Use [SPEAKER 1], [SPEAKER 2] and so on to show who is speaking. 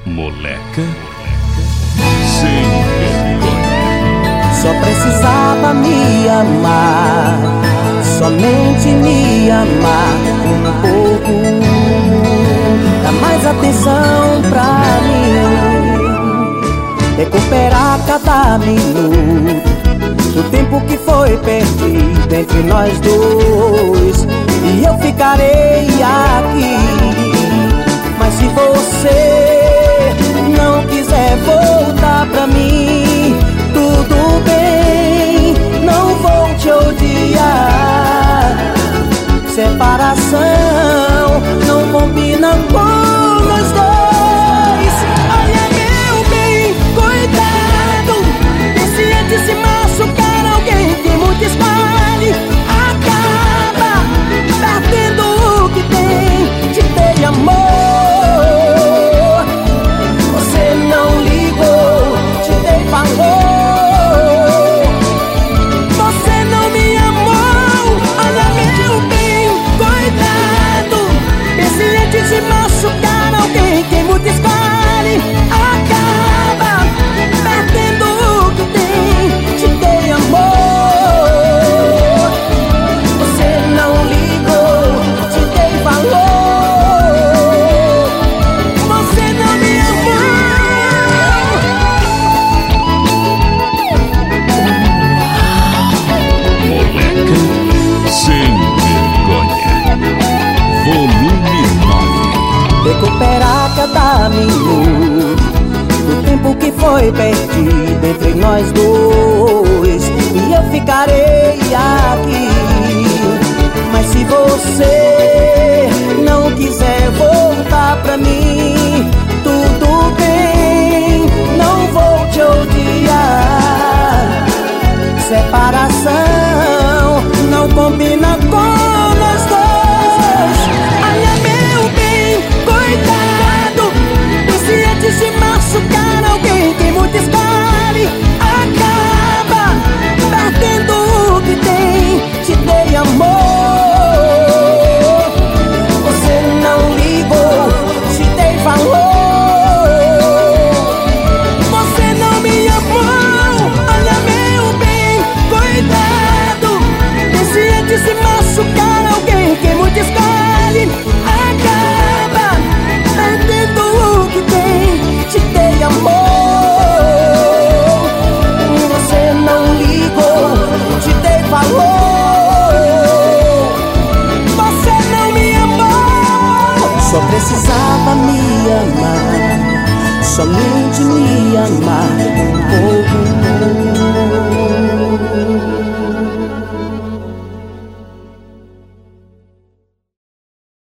[SPEAKER 1] Moleca sem vergonha.
[SPEAKER 2] Só precisava me amar, somente me amar um pouco. Dá mais atenção pra mim, recuperar cada minuto do tempo que foi perdido entre nós dois. E eu ficarei aqui, mas se você não quiser voltar pra mim, tudo bem, não vou te odiar. Separação não combina com nós dois. Olha, meu bem, cuidado, vê se antes se machucar alguém que muito escolhe, acaba perdendo o que tem. Te dei amor, você não ligou, te dei valor, você não me amou. Olha, meu bem, cuidado, vê se antes de machucar alguém que muito escolhe, acaba perdendo o que tem. Te dei amor, você não ligou, te dei valor, você não me amou.
[SPEAKER 1] Moleca sem vergonha. Volume 9.
[SPEAKER 2] Recuperar cada minuto do tempo que foi perdido entre nós dois. E eu ficarei aqui, mas se você não quiser voltar pra mim, tudo bem, não vou te odiar. Separação não combina com nós dois. Olha, meu bem, cuidado, e se antes de machucar alguém que muito escolhe, acaba perdendo o que tem. Te dei amor, você não ligou, te dei valor, você não me amou. Olha, meu bem, cuidado, e se antes de machucar alguém que muito escolhe, acaba perdendo o que tem. Te dei amor, você não ligou, te dei valor, você não me amou. Só precisava me amar, somente me